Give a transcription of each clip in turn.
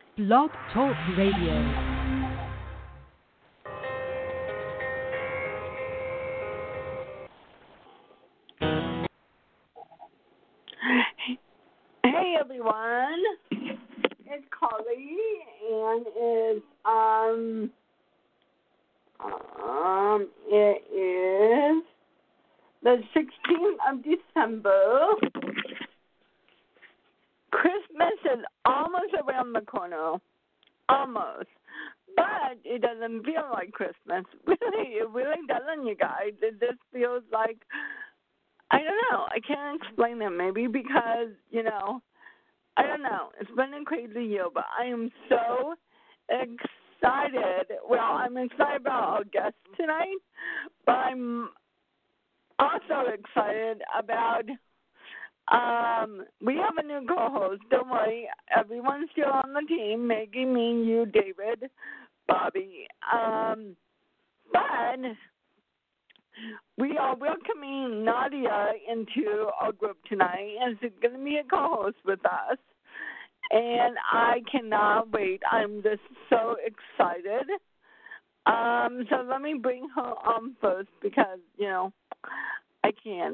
Blog Talk Radio. Hey everyone, it's Carly, and it is the 16th of December. Christmas is almost around the corner, almost, but it doesn't feel like Christmas. Really, it really doesn't, you guys. It just feels like, I don't know. I can't explain it. Maybe because, I don't know. It's been a crazy year, but I am so excited. Well, I'm excited about our guest tonight, but I'm also excited about, we have a new co-host. Don't worry. Everyone's still on the team. Maggie, me, you, David, Bobby. But we are welcoming Nadia into our group tonight, and she's going to be a co-host with us. And I cannot wait. I'm just so excited. So let me bring her on first because, I can.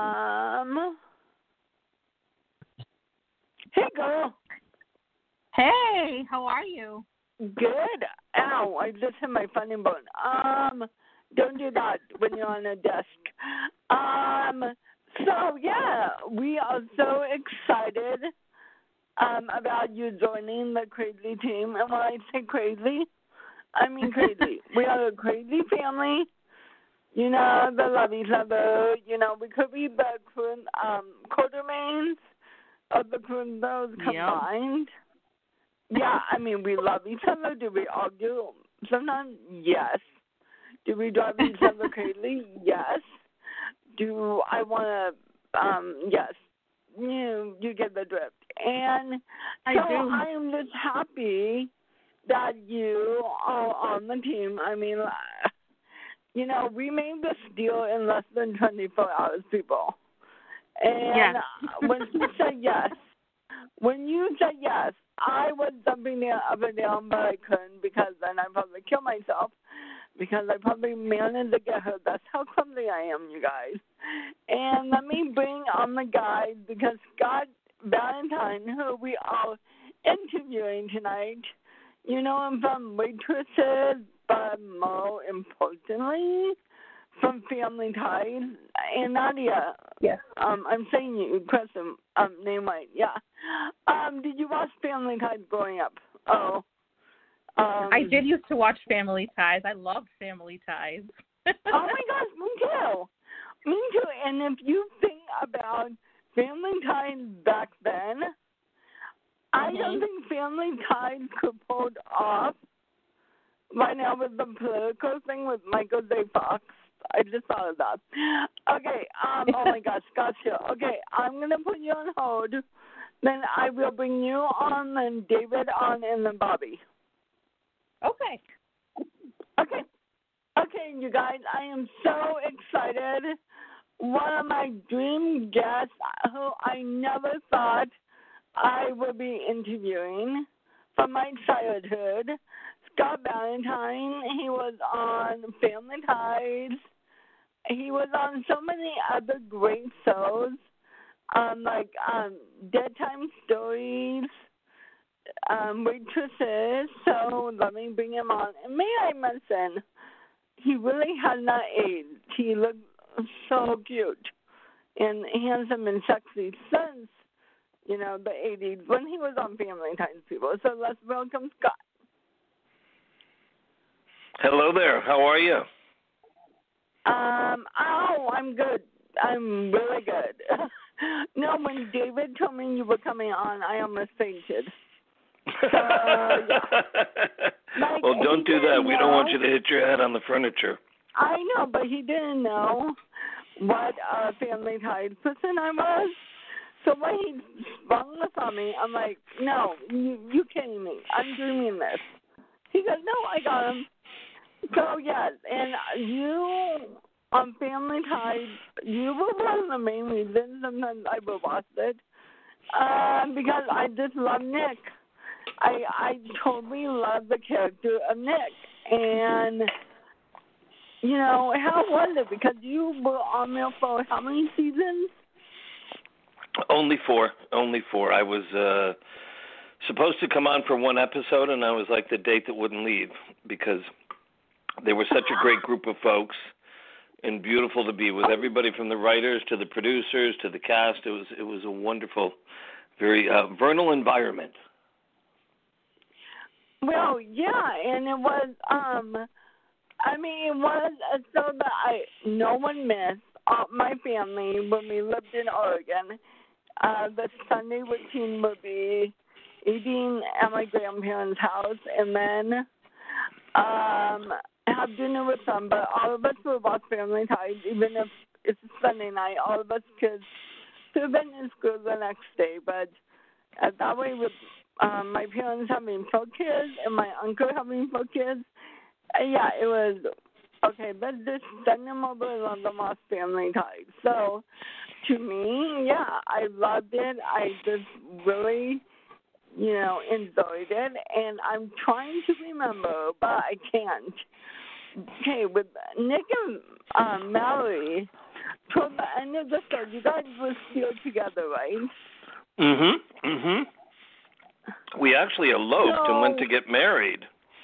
Hey, girl. Hey, how are you? Good. Ow, I just hit my funny bone. Don't do that when you're on a desk. So, yeah, we are so excited about you joining the crazy team. And when I say crazy, I mean crazy. We are a crazy family. They love each other. We could be the quartermains of the Crundles combined. Yep. Yeah, I mean, we love each other. Do we argue? Sometimes, yes. Do we drive each other crazy? Yes. Do I want to, yes. You get the drift. And I so do. I am just happy that you are on the team. I mean, we made this deal in less than 24 hours, people. And when you said yes, I was jumping the up and down, but I couldn't because then I'd probably kill myself because I probably managed to get hurt. That's how clumsy I am, you guys. And let me bring on the guy because Scott Valentine, who we are interviewing tonight, you know him from Waitresses, but more importantly, from Family Ties. And Nadia, yes. I'm saying you, question, name right, yeah. Did you watch Family Ties growing up? Oh. I did used to watch Family Ties. I loved Family Ties. Oh my gosh, me too. Me too. And if you think about Family Ties back then, I don't think Family Ties could pull it off right now with the political thing with Michael J. Fox. I just thought of that. Okay, oh my gosh, gotcha. Okay, I'm going to put you on hold. Then I will bring you on, then David on, and then Bobby. Okay. Okay, you guys, I am so excited. One of my dream guests who I never thought I would be interviewing from my childhood, Scott Valentine. He was on Family Ties. He was on so many other great shows, like Dead Time Stories, Waitresses. So let me bring him on. And may I mention, he really has not aged. He looked so cute and handsome and sexy since, the 80s when he was on Family Ties, people. So let's welcome Scott. Hello there. How are you? I'm good. I'm really good. No, when David told me you were coming on, I almost fainted. So, yeah. Well, don't do that. We don't want you to hit your head on the furniture. I know, but he didn't know what a Family Ties person I was. So when he sprung this on me, I'm like, no, you kidding me. I'm dreaming this. He goes, no, I got him. So, yes, and you on Family Ties, you were one of the main reasons sometimes I would watch it because I just love Nick. I totally love the character of Nick. And, you know, how was it? Because you were on there for how many seasons? Only 4. I was supposed to come on for one episode, and I was like the date that wouldn't leave because they were such a great group of folks and beautiful to be with. Everybody from the writers to the producers to the cast. It was a wonderful, very vernal environment. Well, yeah, and it was, it was a show that no one missed. My family, when we lived in Oregon, the Sunday routine would be eating at my grandparents' house and then have dinner with them. But all of us would watch Family Ties, even if it's Sunday night. All of us kids could have been in school the next day. But that way, with my parents having 4 kids and my uncle having 4 kids, yeah, it was, okay, let's just send them over and let them watch Family Ties. So, to me, yeah, I loved it. I just really, enjoyed it. And I'm trying to remember, but I can't. Okay, with Nick and Mallory, toward the end of the show, you guys were still together, right? Mm-hmm. We actually eloped and went to get married.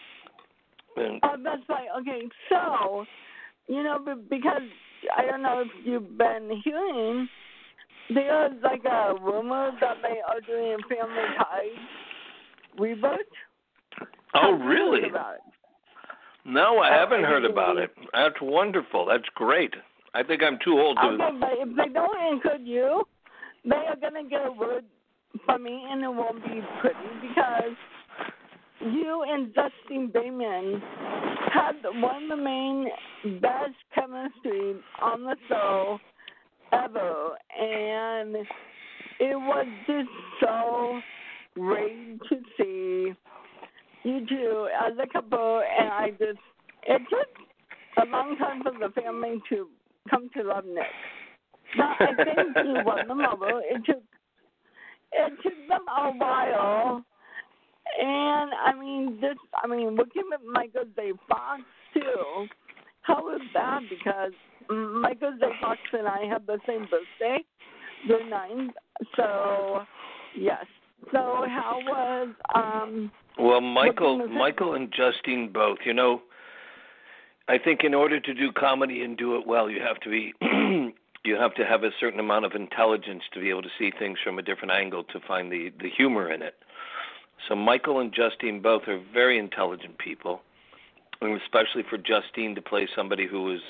Oh, that's right. Okay, so, because I don't know if you've been hearing, there's like a rumor that they are doing Family Ties reboot. Oh, really? Heard about it? No, I haven't heard about it. That's wonderful. That's great. I think I'm too old to... Okay, but if they don't include you, they are going to get a word from me, and it won't be pretty, because you and Justine Bateman had one of the main best chemistry on the show ever, and it was just so great to see you two as a couple, and it took a long time for the family to come to love Nick. But I think you won them over. It took them a while. And, looking at Michael J. Fox, too, how was that? Because Michael J. Fox and I have the same birthday, the 9th. So, yes. So, how was... Well, Michael and Justine both. I think in order to do comedy and do it well, you have to be... you have to have a certain amount of intelligence to be able to see things from a different angle to find the humor in it. So Michael and Justine both are very intelligent people, and especially for Justine to play somebody who was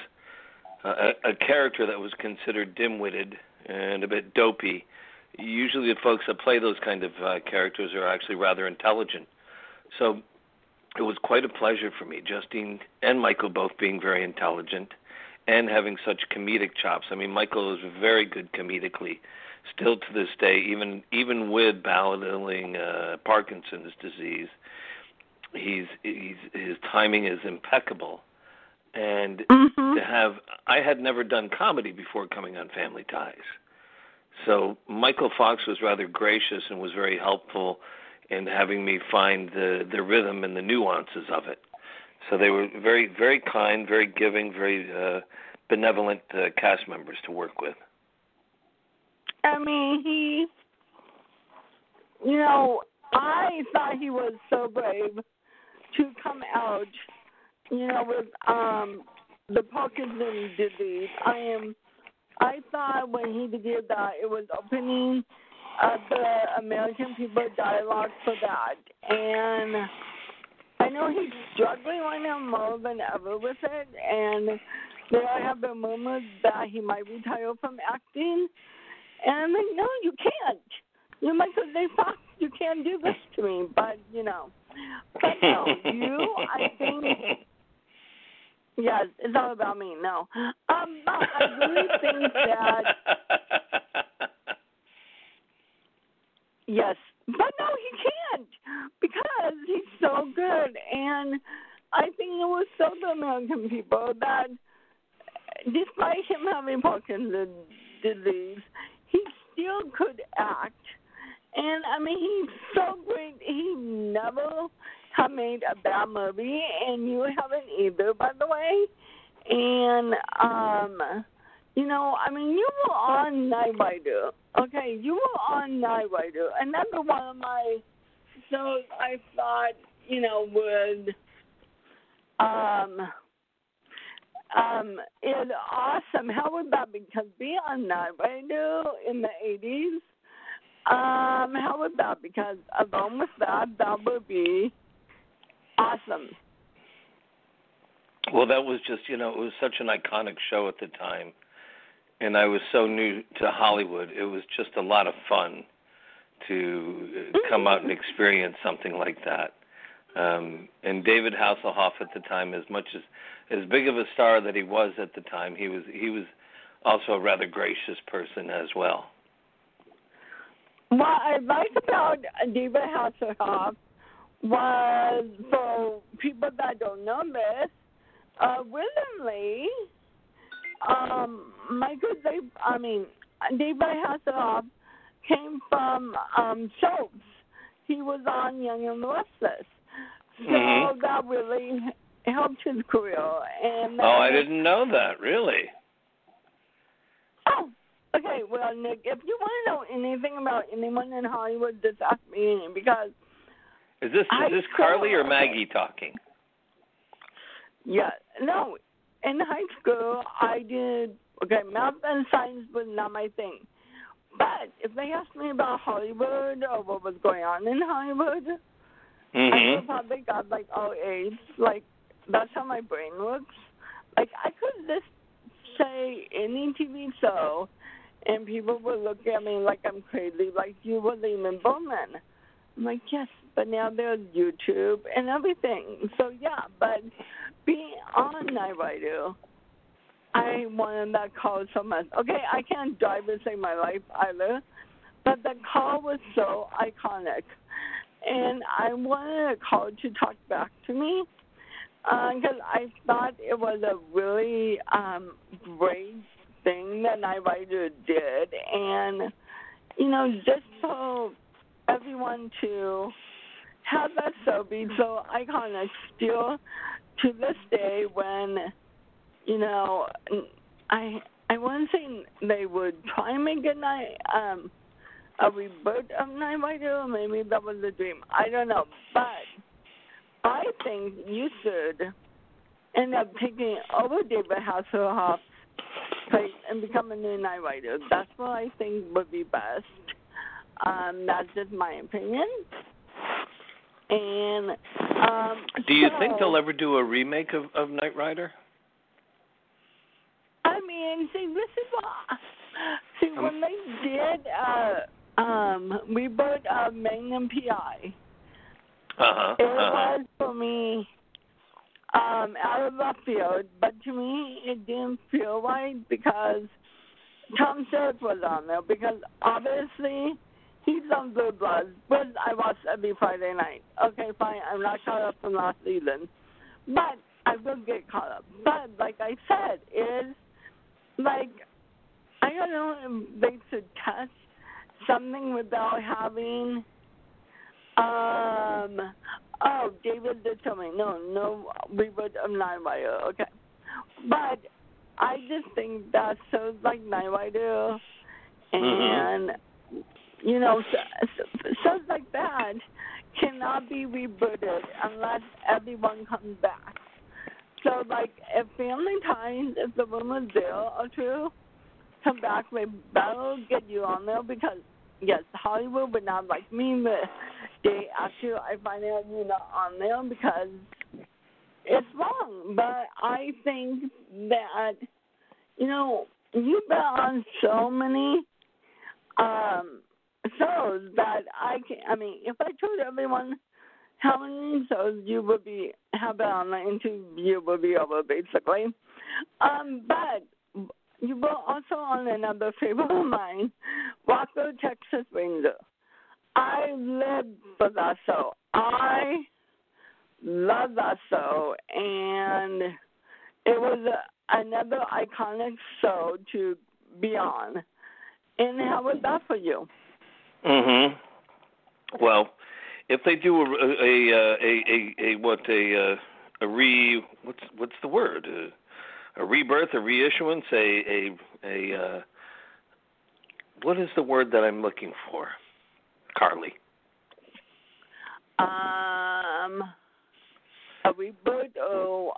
a character that was considered dim-witted and a bit dopey. Usually the folks that play those kind of characters are actually rather intelligent. So it was quite a pleasure for me, Justine and Michael both being very intelligent and having such comedic chops. Michael is very good comedically, still to this day, even with battling Parkinson's disease. His timing is impeccable. And I had never done comedy before coming on Family Ties. So Michael Fox was rather gracious and was very helpful in having me find the rhythm and the nuances of it. So they were very, very kind, very giving, very benevolent cast members to work with. I thought he was so brave to come out, with the Parkinson's disease. I thought when he did that, it was opening the American people dialogue for that. And I know he's struggling right now more than ever with it, and there have been rumors that he might retire from acting. And I'm like, no, you can't. You're Michael J. Fox. You can't do this to me. But, But no, I think, yes, it's all about me. No. But I really think that, yes. But no, he can't, because he's so good. And I think it was so the American people that despite him having Parkinson's disease, he still could act. And, he's so great. He never have made a bad movie, and you haven't either, by the way. And, you know, I mean, you were on Night Rider. Okay, you were on Night Rider. Another one of my shows I thought, you know, would is awesome. How would that be? Because being on Night Rider in the 80s, how would that? Because along with that, that would be awesome. Well, that was just, you know, it was such an iconic show at the time. And I was so new to Hollywood. It was just a lot of fun to come out and experience something like that. And David Hasselhoff at the time, as big of a star that he was at the time, he was also a rather gracious person as well. What I liked about David Hasselhoff was, for people that don't know this, William Lee, David Hasselhoff came from Schultz. He was on Young and the Restless. So that really helped his career. And I didn't know that, really. Oh, okay. Well, Nick, if you want to know anything about anyone in Hollywood, just ask me, because Is this Carly or Maggie talking? Yeah. No. In high school, I did, math and science was not my thing. But if they asked me about Hollywood or what was going on in Hollywood, I would probably got, all A's. That's how my brain works. I could just say any TV show, and people would look at me like I'm crazy, like you were Lehman Bowman. I'm like, yes, but now there's YouTube and everything. So, yeah, but being on Night Rider, I wanted that call so much. Okay, I can't drive to save my life either, but the call was so iconic. And I wanted a call to talk back to me because I thought it was a really great thing that Night Rider did. And, just for everyone to have that show be so iconic still to this day when, I wouldn't say they would try and make a reboot of Night Rider, or maybe that was a dream. I don't know. But I think you should end up taking over David Hasselhoff's place and become a new Night Rider. That's what I think would be best. That's just my opinion. And do you think they'll ever do a remake of Night Rider? I mean, this is what when they did reboot of Magnum P.I. It was for me out of left field, but to me it didn't feel right because Tom Selleck was on there, because obviously he's on Blue Bloods, which I watch every Friday night. Okay, fine, I'm not caught up from last season, but I will get caught up. But like I said, I don't know if they should test something without having, David did tell me, no reboot of Night Rider, okay. But I just think that shows like Night Rider and, shows like that cannot be rebooted unless everyone comes back. So, if Family Ties, if the rumors there are true, come back, they better get you on there because, yes, Hollywood would not like me the day after I find out you're not on there because it's wrong. But I think that, you've been on so many shows that if I told everyone how many shows you would have been on the interview would be over, basically. But you were also on another favorite of mine, Waco, Texas Ranger. I lived for that show. I love that show, and it was another iconic show to be on. And how was that for you? Well, if they do what's the word? A rebirth, a reissuance, what is the word that I'm looking for, Carly? A reboot or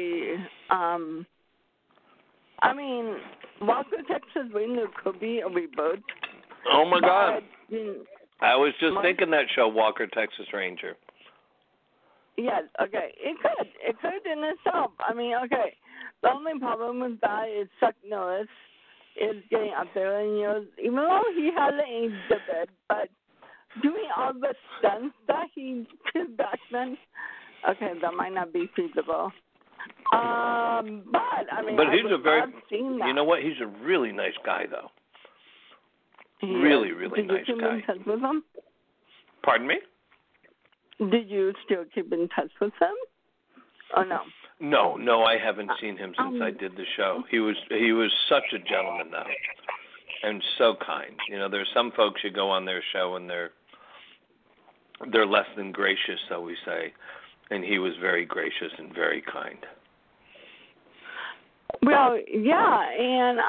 I mean, Walker, Texas Ranger could be a reboot. Oh my God! I was just thinking that show, Walker, Texas Ranger. Yes, okay. It could in itself. I mean, okay. The only problem with that is Chuck Norris is getting up there in years, even though he hasn't aged a bit, but doing all the stunts that he did back then, okay, that might not be feasible. But I mean, but he's you know what? He's a really nice guy, though. Really, really nice guy. Did you keep in touch with him? Pardon me? Did you still keep in touch with him? Or no? No, I haven't seen him since I did the show. He was such a gentleman, though, and so kind. You know, there's some folks you go on their show and they're less than gracious, so we say, and he was very gracious and very kind. Well, yeah, and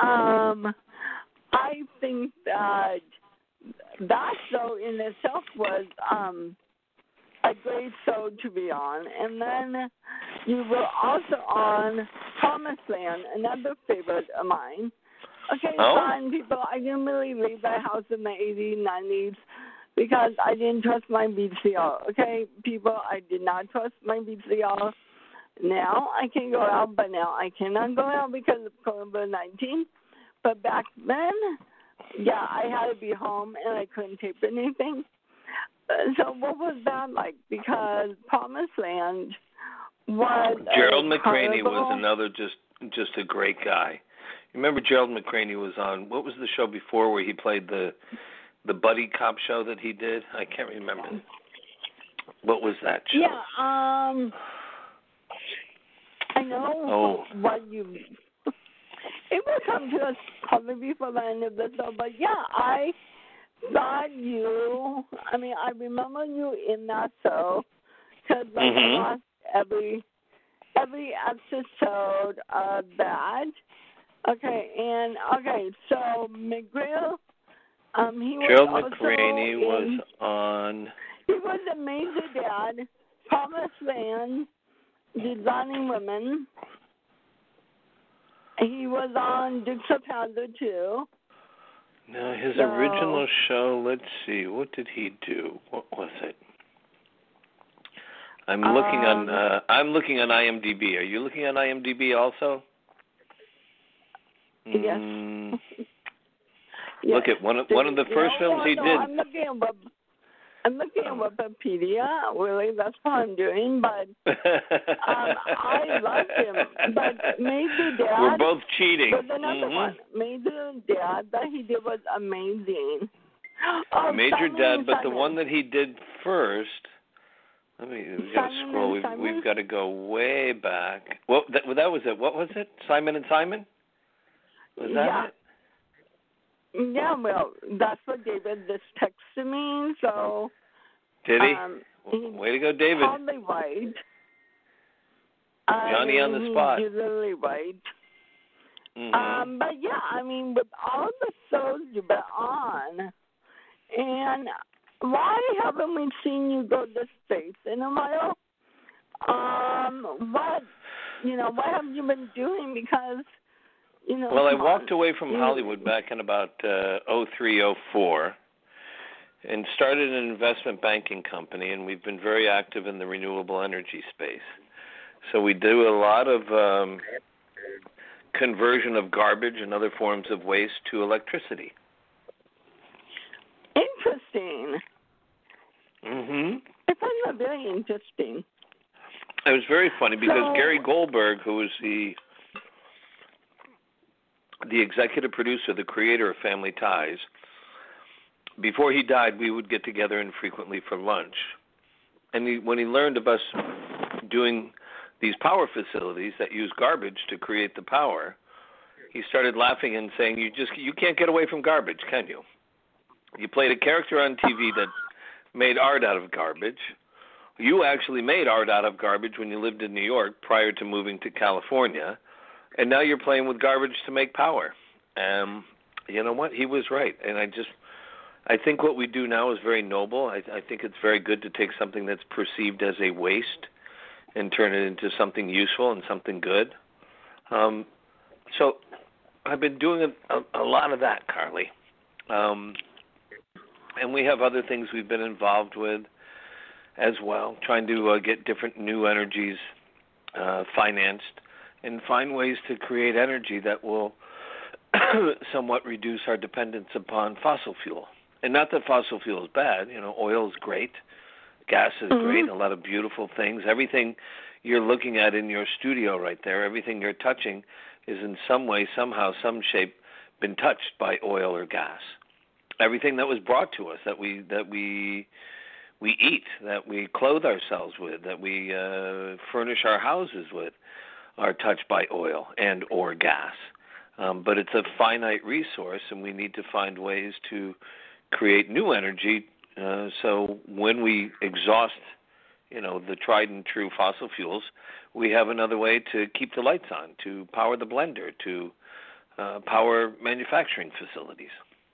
I think that show in itself was a great show to be on. And then you were also on Promised Land, another favorite of mine. Okay, fine, people, I didn't really leave the house in the 80s, 90s because I didn't trust my VCR. Okay, people, I did not trust my VCR. Now I can go out, but now I cannot go out because of COVID-19. But back then, yeah, I had to be home and I couldn't tape anything. So what was that like? Because Promised Land was Gerald McRaney was another just a great guy. You remember Gerald McRaney was on, what was the show before where he played the buddy cop show that he did? I can't remember. What was that show? Yeah, I know what you... It will come to us probably before the end of the show, but yeah, I thought you... I mean, I remember you in that show because I watched every episode of that. Okay, so McGrail, he was Gerald also McRaney was on... He was a Major Dad, Promised Land, Designing Women. He was on Dukes of Hazzard too. No, his original show, let's see, what did he do? What was it? I'm looking on IMDb. Are you looking on IMDb also? Yes. Look at one of the first films he did. I'm looking at Wikipedia. Really, that's what I'm doing. But I loved him. But Major Dad. We're both cheating. Was another one. Major Dad that he did was amazing. Major Dad, but the one that he did first. We got to scroll. We've got to go way back. Well, that was it. What was it? Simon and Simon? Was that it? Yeah, well, that's what David just texted me, so... Did he? Way to go, David. Totally right. Johnny on the spot. He's really right. Mm-hmm. But yeah, I mean, with all the shows you've been on, and why haven't we seen you go to States in a while? What have you been doing? Because... Well, I walked away from Hollywood back in about 03, 04 and started an investment banking company, and we've been very active in the renewable energy space. So we do a lot of conversion of garbage and other forms of waste to electricity. Interesting. Mm-hmm. I find that very interesting. It was very funny because Gary Goldberg, who was the executive producer, the creator of Family Ties, before he died, we would get together infrequently for lunch. And when he learned of us doing these power facilities that use garbage to create the power, he started laughing and saying, you can't get away from garbage, can you? You played a character on TV that made art out of garbage. You actually made art out of garbage when you lived in New York prior to moving to California, and now you're playing with garbage to make power. You know what? He was right, and I think what we do now is very noble. I think it's very good to take something that's perceived as a waste and turn it into something useful and something good. So I've been doing a lot of that, Carly. And we have other things we've been involved with as well, trying to get different new energies financed and find ways to create energy that will somewhat reduce our dependence upon fossil fuel. And not that fossil fuel is bad. Oil is great. Gas is great. A lot of beautiful things. Everything you're looking at in your studio right there, everything you're touching is in some way, somehow, some shape been touched by oil or gas. Everything that was brought to us, that we eat, that we clothe ourselves with, that we furnish our houses with, are touched by oil and or gas. But it's a finite resource, and we need to find ways to create new energy. So when we exhaust, the tried and true fossil fuels, we have another way to keep the lights on, to power the blender, to power manufacturing facilities.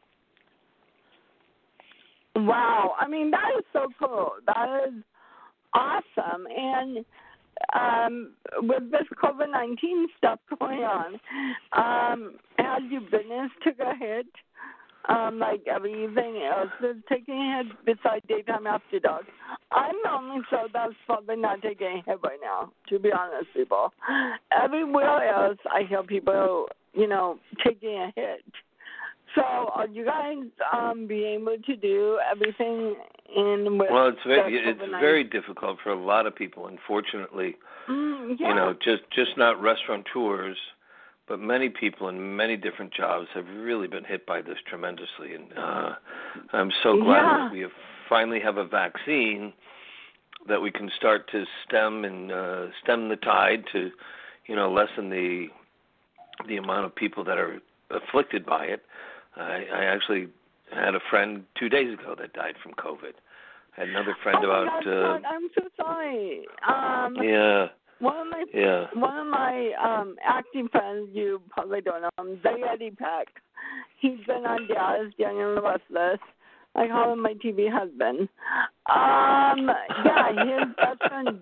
Wow. I mean, that is so cool. That is awesome. And with this COVID-19 stuff going on, has your business took a hit? Like everything else is taking a hit besides Daytime After Dark. I'm the only show that's probably not taking a hit right now, to be honest, people. Everywhere else, I hear people, taking a hit. So are you guys being able to do everything in with Well, it's very difficult for a lot of people, unfortunately. Yeah. Just not restaurateurs, but many people in many different jobs have really been hit by this tremendously. And I'm so glad that we finally have a vaccine that we can start to stem the tide to, lessen the amount of people that are afflicted by it. I actually had a friend 2 days ago that died from COVID. I had another friend God, I'm so sorry. One of my acting friends, you probably don't know him, Eddie Peck. He's been on Dallas, Young and the Restless. I call him my TV husband. His best friend.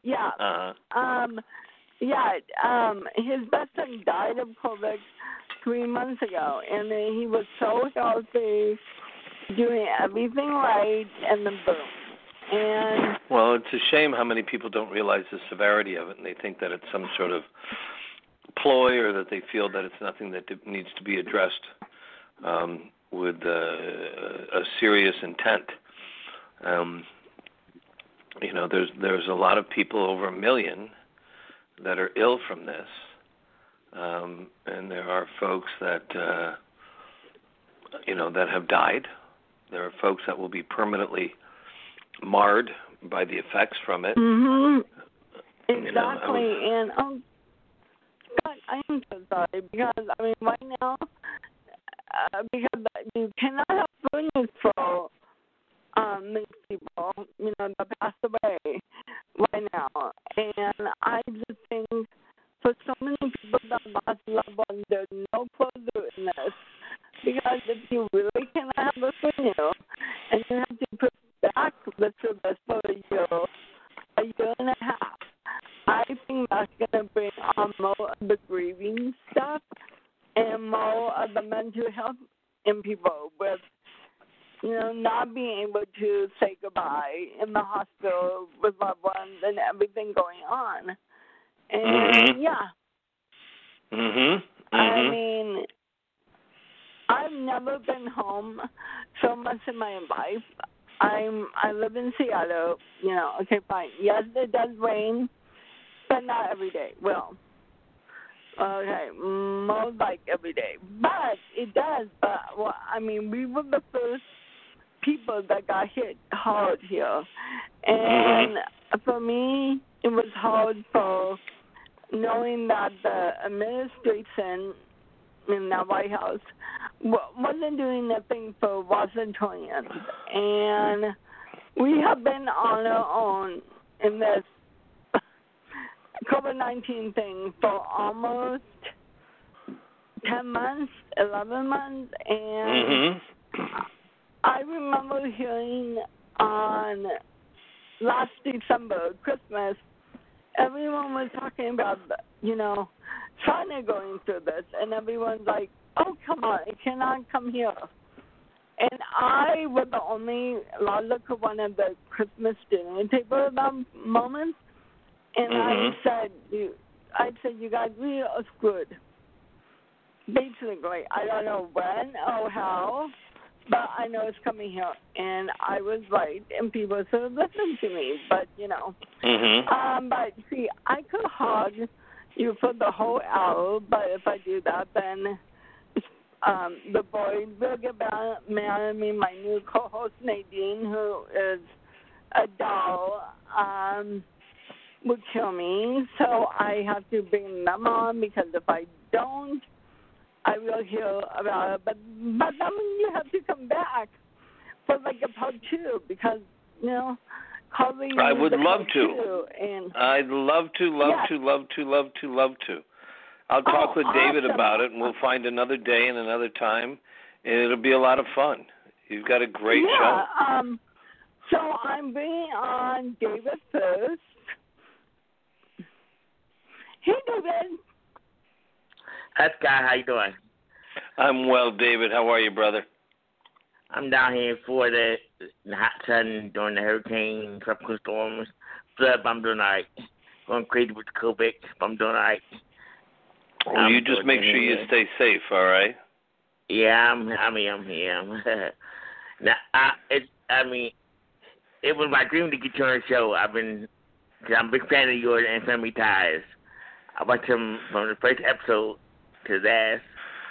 His best friend died of COVID 3 months ago, and he was so healthy, doing everything right, and then boom. And well, it's a shame how many people don't realize the severity of it, and they think that it's some sort of ploy, or that they feel that it's nothing that needs to be addressed with a serious intent. There's a lot of people, over 1 million, that are ill from this. And there are folks that, that have died. There are folks that will be permanently marred by the effects from it. Mm-hmm. Exactly. And, God, I am so sorry because, right now, because you cannot have fullness for many people, that passed away right now. And I just think for so many people that lost loved ones, there's no closure in this. Because if you really cannot have a funeral and you have to put back the service for a year and a half, I think that's going to bring on more of the grieving stuff and more of the mental health in people with, not being able to say goodbye in the hospital with loved ones and everything going on. And, I've never been home so much in my life. I live in Seattle, okay, fine. Yes, it does rain, but not every day. Well, okay, more like every day. But it does. But, we were the first people that got hit hard here. And for me, it was hard for knowing that the administration in the White House wasn't doing nothing for Washingtonians. And we have been on our own in this COVID-19 thing for almost 10 months, 11 months, and I remember hearing on last December, Christmas, everyone was talking about, China going through this, and everyone's like, oh, come on, it cannot come here. And I was the only logical one at the Christmas dinner table at that moment, and I said, you guys, we are screwed. Basically, I don't know when or how, but I know it's coming here, and I was right, and people sort of listened to me, but, but see, I could hug you for the whole hour, but if I do that, then the boys will get mad at me. My new co-host, Nadine, who is a doll, would kill me, so I have to bring them on, because if I don't, I will hear about it, but then you have to come back for like a part 2, because Carly. I would love to. And I'd love to. I'll talk with David about it, and we'll find another day and another time, and it'll be a lot of fun. You've got a great show. So I'm bringing on David first. Hey, David. Hi, Scott. How you doing? I'm well, David. How are you, brother? I'm down here in Florida in the hot sun during the hurricane, tropical storms, flood, but I'm doing all right. Going crazy with the COVID, but I'm doing all right. Well, you just make sure you stay safe, all right? Yeah, I'm here. Now, it was my dream to get you on the show. I'm a big fan of yours and Family Ties. I watched them from the first episode to the last,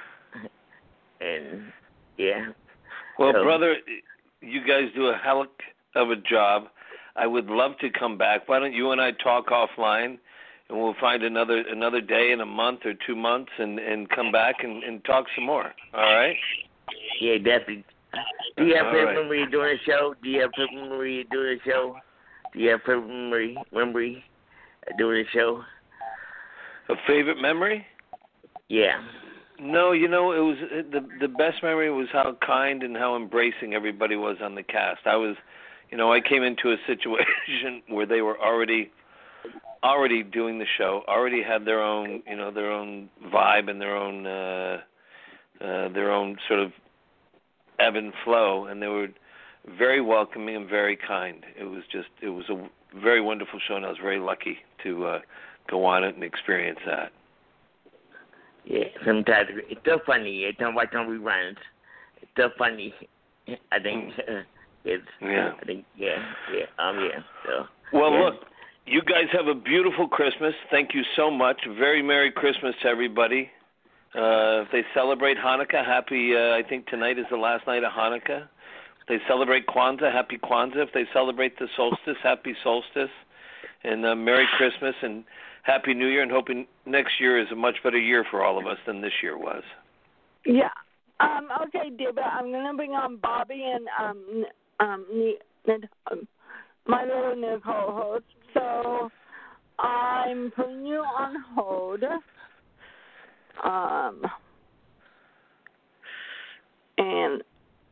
and yeah. Well, brother, you guys do a hell of a job. I would love to come back. Why don't you and I talk offline, and we'll find another day in a month or 2 months, and come back and talk some more. All right? Yeah, definitely. Do you have a favorite memory doing the show? Do you have a favorite memory doing the show? A favorite memory? Yeah. No, it was the best memory was how kind and how embracing everybody was on the cast. I was, I came into a situation where they were already doing the show, already had their own vibe and their own sort of ebb and flow, and they were very welcoming and very kind. It was a very wonderful show, and I was very lucky to go on it and experience that. Yeah, sometimes it's so funny. It's on watch on reruns. It's so funny. I think it's. Yeah. I think yeah. So. Well, look, you guys have a beautiful Christmas. Thank you so much. Very Merry Christmas to everybody. If they celebrate Hanukkah, happy. I think tonight is the last night of Hanukkah. If they celebrate Kwanzaa, happy Kwanzaa. If they celebrate the solstice, happy solstice. And Merry Christmas and Happy New Year, and hoping next year is a much better year for all of us than this year was. Yeah. Okay, David, I'm going to bring on Bobby and my little new co-host. So I'm putting you on hold. And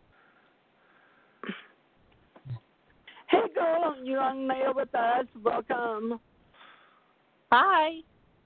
hey, girl, you're on there with us. Welcome. Hi.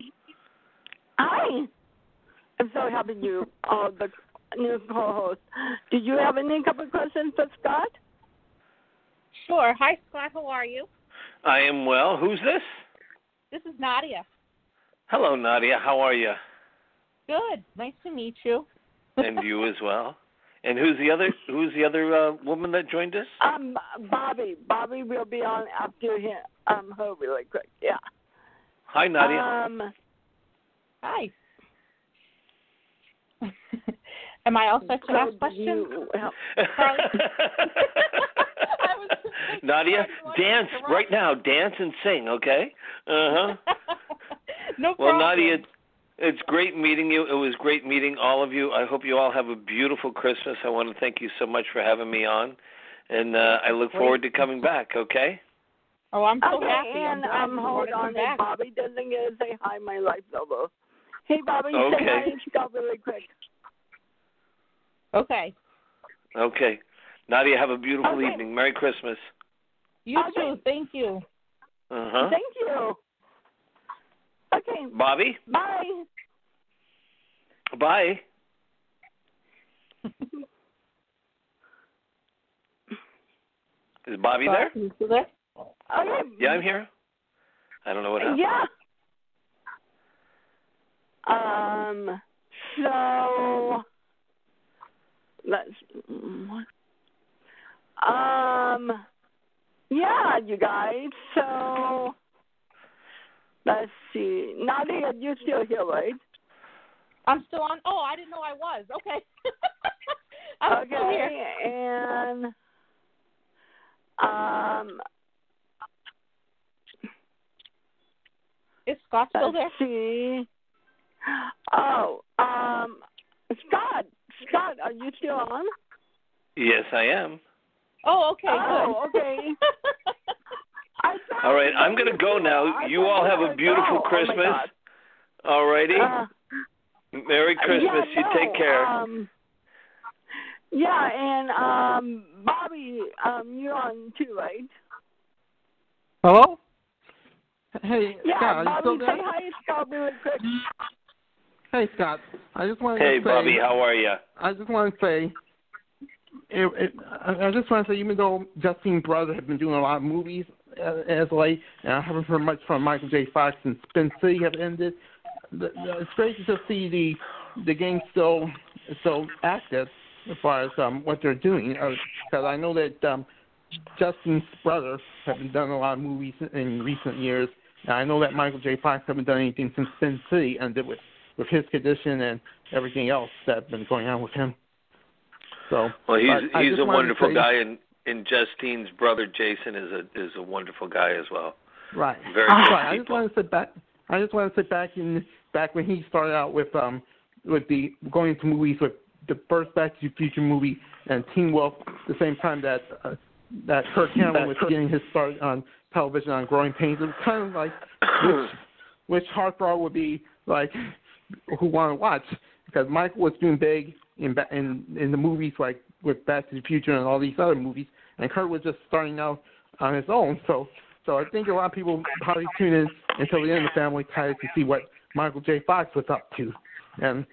Hi. I'm so happy you are the new co-host. Did you have any couple of questions for Scott? Sure. Hi, Scott. How are you? I am well. Who's this? This is Nadia. Hello, Nadia. How are you? Good. Nice to meet you. And you as well. And who's the other woman that joined us? Bobby. Bobby will be on after him. Her really quick. Yeah. Hi, Nadia. Hi. Am I all set to ask questions? Nadia, dance right now. Dance and sing, okay? No problem. Well, Nadia, it's great meeting you. It was great meeting all of you. I hope you all have a beautiful Christmas. I want to thank you so much for having me on. And I look forward to coming back, okay? Oh, I'm so happy. And hold on, if Bobby doesn't get to say hi, my life's over. Hey, Bobby, Okay. say hi to Scott really quick. Okay. Okay. Nadia, have a beautiful evening. Merry Christmas. You too. Thank you. Uh-huh. Thank you. Okay. Bobby? Bye. Bye. Is Bobby there? You still there? Okay. Yeah, I'm here. I don't know what happened. Yeah. So let's. Yeah, you guys. So let's see. Nadia, you're still here, right? I'm still on. Oh, I didn't know I was. Okay. I'm still here. And is Scott still there? let's see. Oh, Scott, are you still on? Yes, I am. Oh, okay. Oh, good. okay. All right, I'm going to go now. You all have a beautiful Christmas. All righty. Merry Christmas. You take care. And Bobby, you're on too, right? Hello? Hey, Yeah, Scott, are you Bobby, still there? say hi to Scott really quick. Hey, Scott, I just wanted Hey, to say... Bobby, how are you? I just want to say... I just want to say, even though Justine's brother has been doing a lot of movies as late, and I haven't heard much from Michael J. Fox since Spin City have ended, it's great to just see the game still active as far as what they're doing. Because I know that Justin's brother has been done a lot of movies in recent years, and I know that Michael J. Fox hasn't done anything since Spin City ended with his condition and everything else that's been going on with him. So, well, he's a wonderful guy, and Justine's brother Jason is a wonderful guy as well. Right. Very good people. I just want to sit back when he started out with the going to movies with the first Back to the Future movie and Teen Wolf, the same time that Kirk Cameron was getting his start on television on Growing Pains. It was kind of like which heartthrob would be like who want to watch, because Michael was doing big in the movies like with Back to the Future and all these other movies, and Kurt was just starting out on his own. So I think a lot of people probably tune in until the end of Family Ties to see what Michael J. Fox was up to. And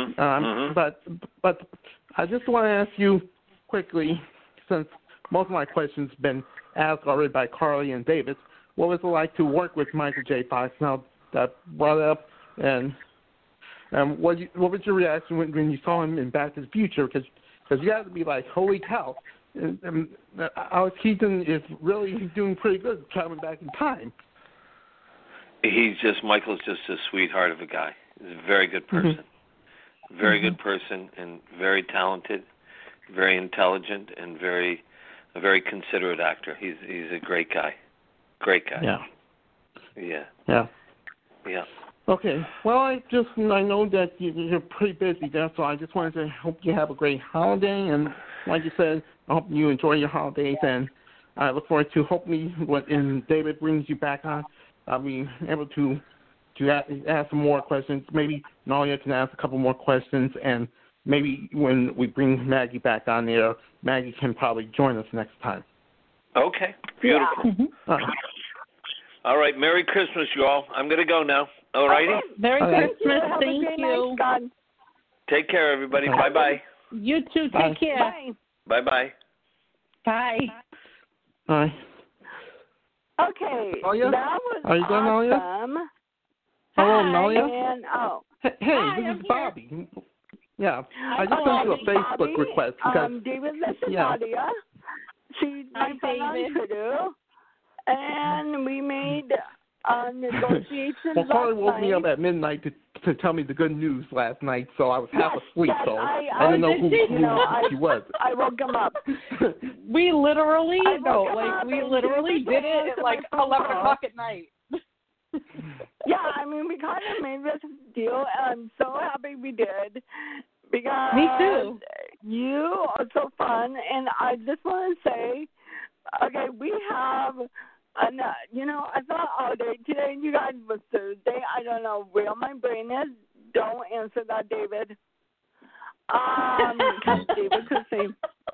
but I just want to ask you quickly, since most of my questions have been asked already by Carly and David, what was it like to work with Michael J. Fox now that brought up, and what was your reaction when you saw him in Back to the Future? Because you had to be like, holy cow, Alex Keaton is really doing pretty good traveling back in time. Michael's just a sweetheart of a guy. He's a very good person. Mm-hmm. Very good person, and very talented, very intelligent, and a very considerate actor. He's a great guy. Great guy. Yeah. Okay. Well, I know that you're pretty busy there, so I just wanted to hope you have a great holiday. And like you said, I hope you enjoy your holidays. And I look forward to hopefully when David brings you back on, I'll be able to ask some more questions. Maybe Nadia can ask a couple more questions. And maybe when we bring Maggie back on there, Maggie can probably join us next time. Okay. Beautiful. Yeah. Mm-hmm. All right. Merry Christmas, you all. I'm going to go now. All righty? Merry Christmas. Thank you. Take care, everybody. Bye-bye. You too. Take care. Bye. Bye-bye. Bye. Bye. Okay. Nadia? That was Are you done, Nadia? awesome. Hello, Nadia? And, Hey, Hi, this I'm is here. Bobby. Yeah. I just sent you a Facebook Bobby. request. Because, David, this is Nadia. She's my friend on Twitter. And we made negotiations well, Carly last woke me night. up at midnight to tell me the good news last night, so I was half asleep, so I I didn't know who she was. I woke him up. We literally, we literally did it at like 11 o'clock at night. Yeah, I mean, we kind of made this deal, and I'm so happy we did. Because Me too. you are so fun, and I just want to say, okay, we have, I thought all day today, you guys, was Thursday. I don't know where my brain is. Don't answer that, David. Because David could say.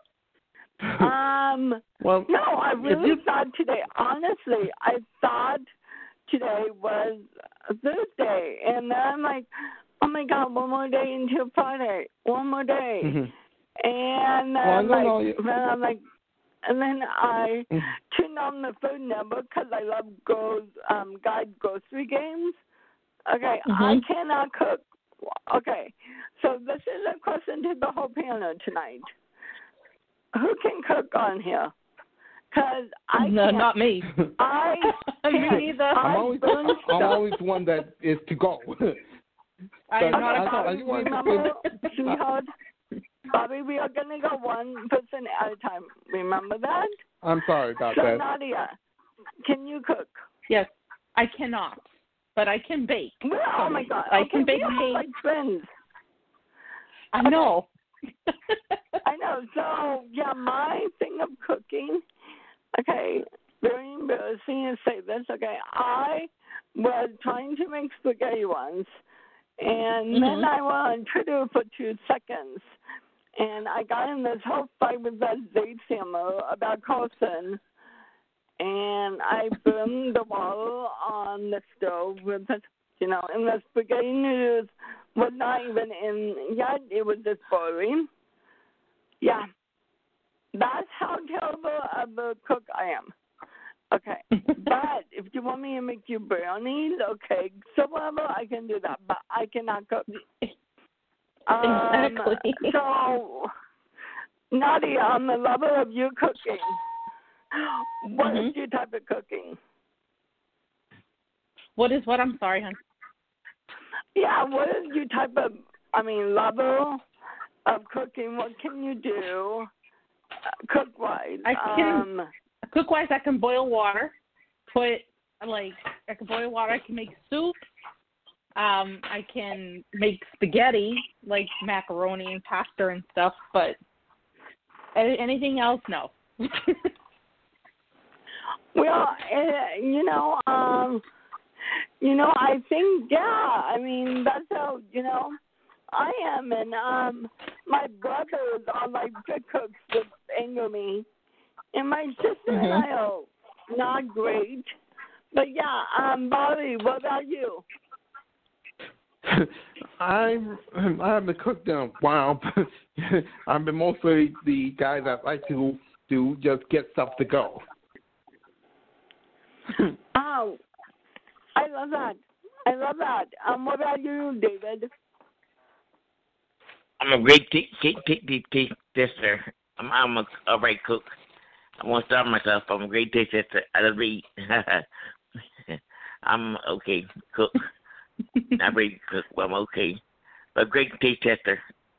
Well, no, I really thought today, honestly, I thought today was Thursday, and then I'm like, oh my God, one more day until Friday, one more day, and I'm like, and then I turned on the Food Network because I love guide grocery games. Okay, I cannot cook. Okay, so this is a question to the whole panel tonight. Who can cook on here? Because I can't. No, not me. I can't. Me neither. I'm always one that is to go. I'm not a Bobby, remember, sweetheart? Bobby, we are going to go one person at a time. Remember that? I'm sorry about so, that. Nadia, can you cook? Yes, I cannot, but I can bake. Well, oh, my God. I can bake cakes. Like friends. I know. I know. So, yeah, my thing of cooking, okay, very embarrassing to say this, okay, I was trying to make spaghetti once, and then I went on Twitter for 2 seconds, and I got in this whole fight with that Zaythammer about Carlson, and I burned the water on the stove with the, and the spaghetti noodles was not even in yet. It was just boiling. Yeah. That's how terrible of a cook I am. Okay. But if you want me to make you brownies or cakes or whatever, I can do that. But I cannot cook. Exactly. So, Nadia, on the level of your cooking, what is your type of cooking? What is what? I'm sorry, hon. Yeah, what is your type of, level of cooking? What can you do cook-wise? Cook-wise, I can boil water. I can boil water. I can make soup. I can make spaghetti, like macaroni and pasta and stuff, but anything else, no. Well, I think, that's how, I am, and my brothers are like good cooks that anger me, and my sister and I are not great, but yeah, Bobby, what about you? I haven't cooked in a while, but I've been mostly the guy that like to just get stuff to go. Oh, I love that. What about you, David? I'm a great tester. I'm a great cook. I won't starve myself. I'm a great tester. I love to eat. I'm okay cook. Not very cook, but I'm okay. But great taste tester.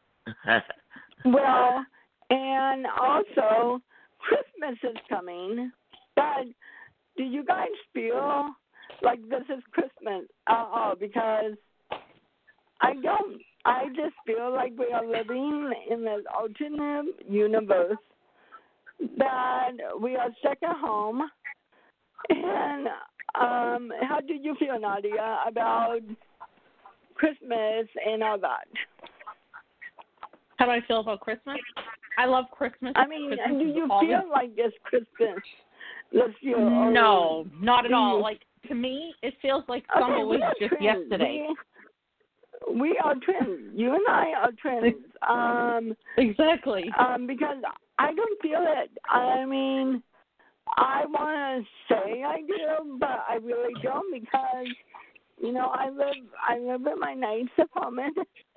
Well, and also Christmas is coming. But do you guys feel like this is Christmas? Because I don't. I just feel like we are living in this alternate universe that we are stuck at home. And how do you feel, Nadia, about Christmas and all that? How do I feel about Christmas? I love Christmas. Christmas do you feel like it's Christmas this year? No, not at all. Like, to me, it feels like summer was just yesterday. We are twins. You and I are twins. Exactly. Because I don't feel it. I want to say I do, but I really don't because, I live in my nice apartment.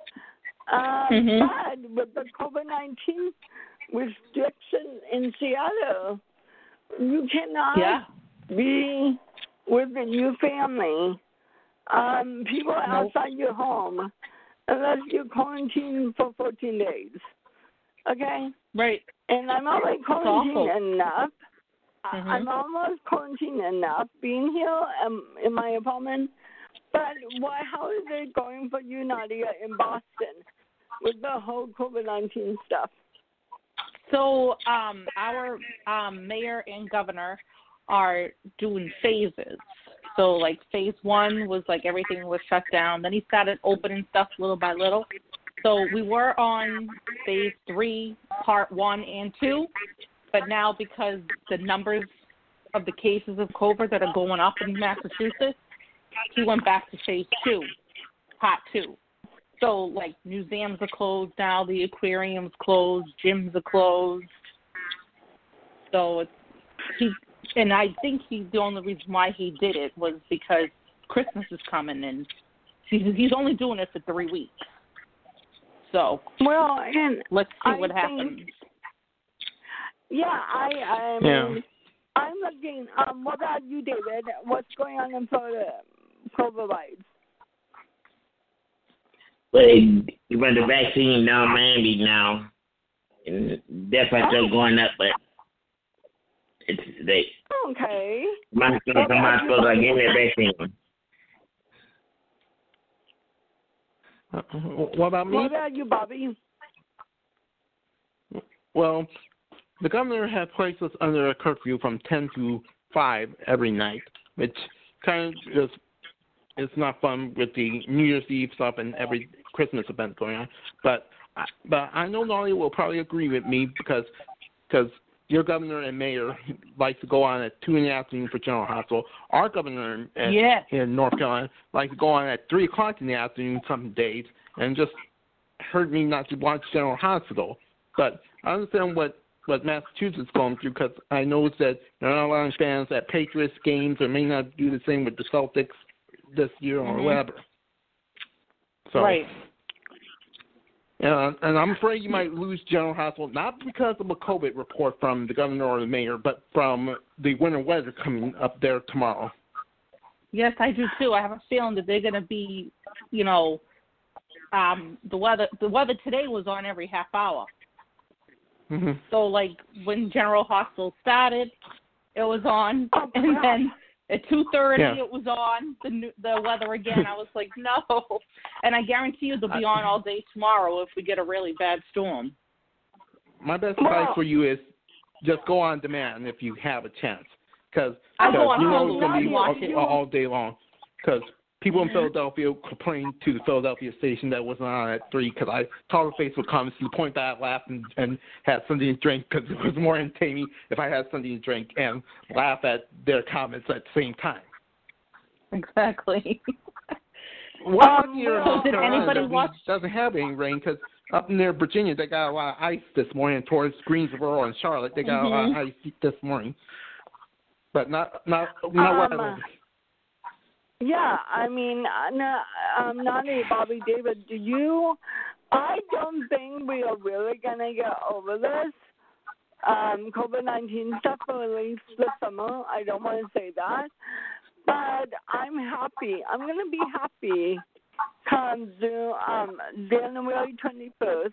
But with the COVID-19 restriction in Seattle, you cannot be with your family. People outside your home unless you're quarantined for 14 days. Okay? Right. And I'm already quarantined enough. I'm almost quarantined enough being here in my apartment. But how is it going for you, Nadia, in Boston with the whole COVID-19 stuff? So our mayor and governor are doing phases. So like phase 1 was like everything was shut down. Then he started opening stuff little by little. So we were on phase 3, part 1 and 2, but now because the numbers of the cases of COVID that are going up in Massachusetts, he went back to phase 2, part 2. So like museums are closed now, the aquarium's closed, gyms are closed. So and I think the only reason why he did it was because Christmas is coming, and he's only doing it for 3 weeks. So well, and let's see what happens. Yeah, I mean, I'm looking. What about you, David? What's going on in Florida, COVID-wise? Well, you run the vaccine now, Miami now, and death are still going up, but it's they. Okay. My hospitals are getting their vaccine. What about me? What about you, Bobby? Well, the governor had placed us under a curfew from 10 to 5 every night, which kind of is not fun with the New Year's Eve stuff and every Christmas event going on. But I know Nadia will probably agree with me because your governor and mayor like to go on at 2 in the afternoon for General Hospital. Our governor in North Carolina likes to go on at 3 o'clock in the afternoon some days, and just hurt me not to watch General Hospital. But I understand what Massachusetts is going through, because I noticed that there are not a lot of fans at Patriots games, or may not do the same with the Celtics this year or whatever. So, right. And I'm afraid you might lose General Hospital, not because of a COVID report from the governor or the mayor, but from the winter weather coming up there tomorrow. Yes, I do too. I have a feeling that they're going to be, the weather. The weather today was on every half hour. Mm-hmm. So, like, when General Hospital started, it was on, and then at 2:30 it was on the weather again. I was like, no. And I guarantee you they'll be on all day tomorrow if we get a really bad storm. My best advice for you is just go on demand if you have a chance, because I go on you know it's Hulu going to be all day long. Because people in Philadelphia complained to the Philadelphia station that wasn't on at 3, because I talked to Facebook comments to the point that I laughed and had something to drink, because it was more entertaining if I had something to drink and laugh at their comments at the same time. Exactly. So did anybody watch? Doesn't have any rain, because up near Virginia they got a lot of ice this morning. Towards Greensboro and Charlotte they got a lot of ice this morning, but not weather. Yeah, I mean, Nani, Bobby, David, I don't think we are really going to get over this COVID-19 stuff for at least the summer. I don't want to say that. But I'm happy. I'm going to be happy come January 21st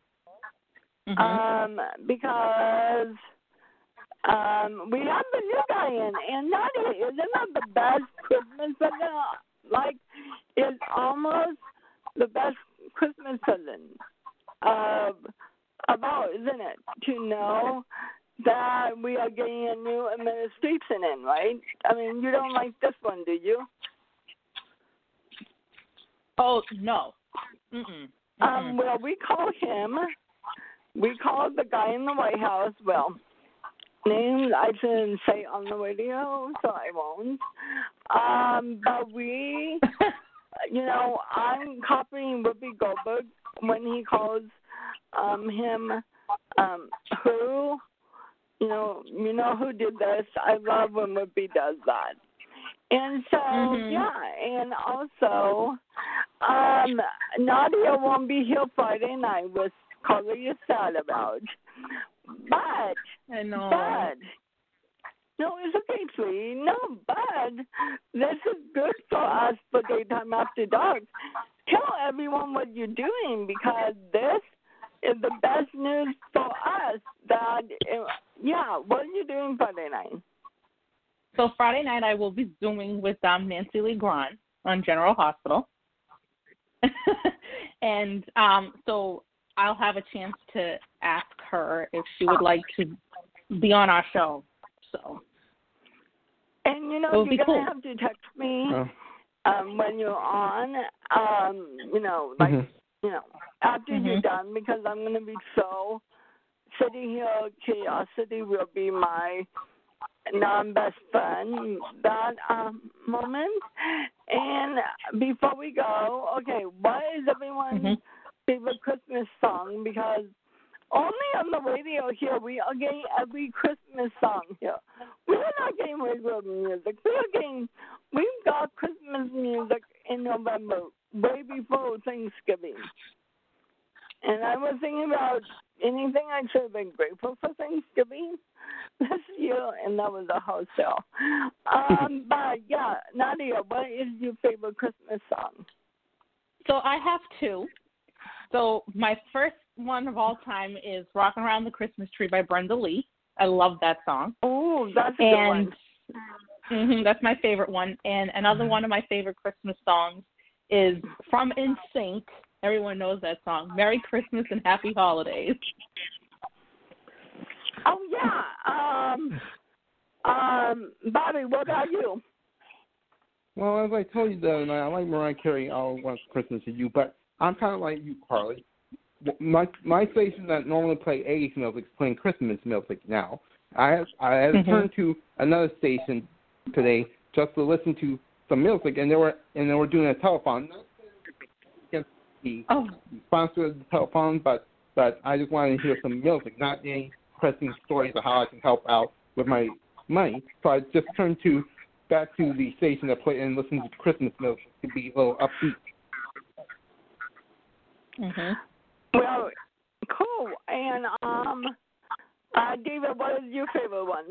because we have the new guy in, and isn't that the best Christmas present? Like, it's almost the best Christmas present about, isn't it? To know that we are getting a new administration in, right? I mean, you don't like this one, do you? Oh, no. Well, we called the guy in the White House, names I shouldn't say on the radio, so I won't. But we, I'm copying Whoopi Goldberg when he calls him who. You know who did this. I love when Whoopi does that. And so, and also, Nadia won't be here Friday night, which Carly is sad about. But, I know. No, it's okay, sweetie. No, but this is good for us for Daytime After Dark. Tell everyone what you're doing, because this is the best news for us. What are you doing Friday night? So Friday night I will be Zooming with Nancy Lee Grahn on General Hospital. And so I'll have a chance to ask her if she would like to be on our show. So. And you're be gonna cool. have to text me Oh. when you're on. After you're done, because I'm gonna be so City Hill Curiosity will be my non-best friend that moment. And before we go, okay, what is everyone's favorite Christmas song? Because only on the radio here we are getting every Christmas song here. We're not getting regular music. We've got Christmas music in November, way before Thanksgiving. And I was thinking about anything I should have been grateful for Thanksgiving this year, and that was a house sale. But yeah, Nadia, what is your favorite Christmas song? So I have two. So my first one of all time is "Rockin' Around the Christmas Tree" by Brenda Lee. I love that song. Oh, that's a good one. That's my favorite one. And another one of my favorite Christmas songs is from NSYNC. Everyone knows that song. "Merry Christmas and Happy Holidays." Oh yeah. Bobby, what about you? Well, as I told you the other night, I like Mariah Carey, "All I Want for Christmas Is You," but I'm kind of like you, Carly. My station that normally play 80s music is playing Christmas music now. I had to turn to another station today just to listen to some music, and they were doing a telethon. Not against the sponsor of the telethon, but I just wanted to hear some music, not any pressing stories of how I can help out with my money. So I just turned back to the station that played and listened to Christmas music to be a little upbeat. Well, cool. And David, what is your favorite one?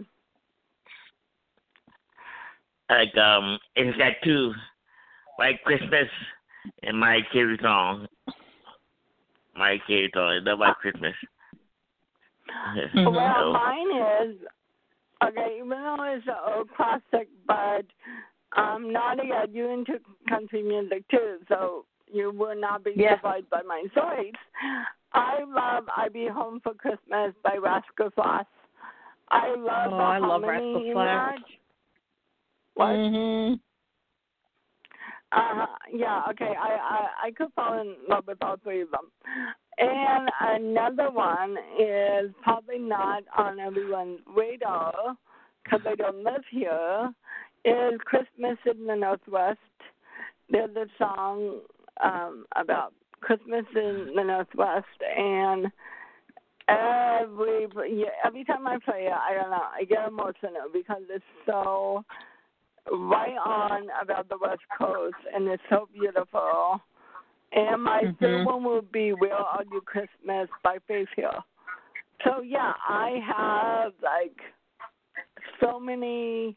Like it's got two, White Christmas and Mariah Carey song. Mariah Carey song. I love White Christmas. Well, mine is even though it's an old classic, but Nadia, you into country music too, so you will not be surprised by my choice. I love "I Be Home for Christmas" by Rascal Flatts. I love Rascal Flatts. What? Yeah, okay. I could fall in love with all three of them. And another one is probably not on everyone's radar because I don't live here, is "Christmas in the Northwest." There's a song about Christmas in the Northwest, and every time I play it, I don't know, I get emotional because it's so right on about the West Coast, and it's so beautiful. And my third one will be "Where Are You Christmas" by Faith Hill. So yeah, I have so many,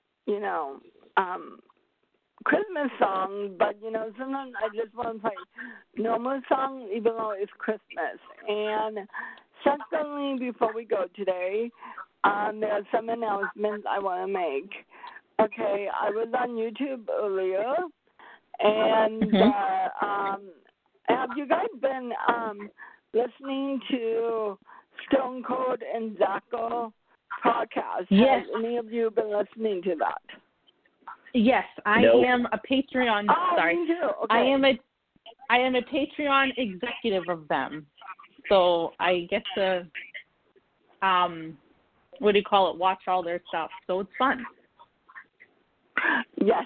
Christmas songs, but sometimes I just want to play normal songs even though it's Christmas. And secondly, before we go today, there are some announcements I want to make. Okay, I was on YouTube earlier, and have you guys been listening to Stone Cold and Zacko podcast? Yes. Has any of you been listening to that? Yes, I am a Patreon. Me too. Okay. I am a Patreon executive of them, so I get to watch all their stuff. So it's fun. Yes.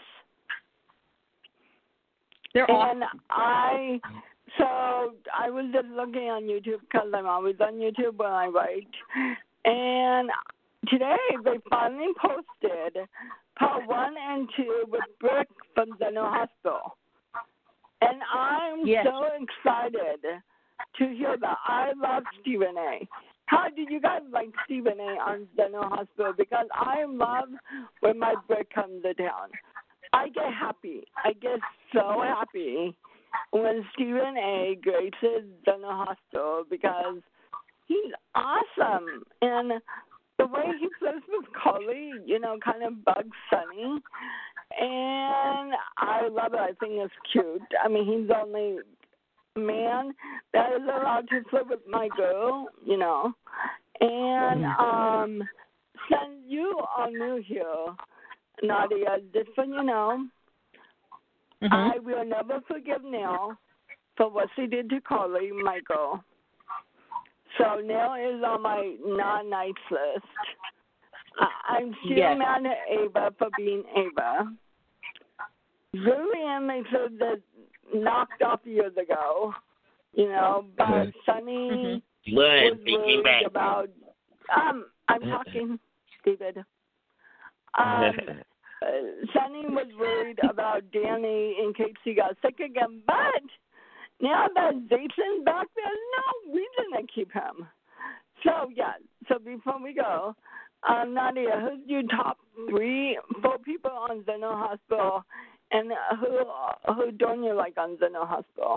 They're and awesome. I was just looking on YouTube because I'm always on YouTube when I write, and today they finally posted part 1 and 2 with Brick from General Hospital. And I'm so excited to hear that. I love Stephen A. How did you guys like Stephen A on General Hospital? Because I love when my Brick comes to town. I get happy. I get so happy when Stephen A graces General Hospital because he's awesome. And the way he plays with Carly, kind of Bugs Bunny, and I love it. I think it's cute. I mean, he's only man that is allowed to flirt with my girl, you know. And since you are new here, Nadia, just so you know, I will never forgive Nell for what she did to Carly, my girl. So Nell is on my not nice list. I'm still mad at Ava for being Ava. Julian makes her that knocked off years ago, you know, but Sunny was worried about. I'm talking, David. Sunny was worried about Danny in case he got sick again, but now that Jason's back, there's no reason to keep him. So, so before we go, Nadia, who's your top 4 people on Zeno Hospital, and who don't you like on Zeno Hospital?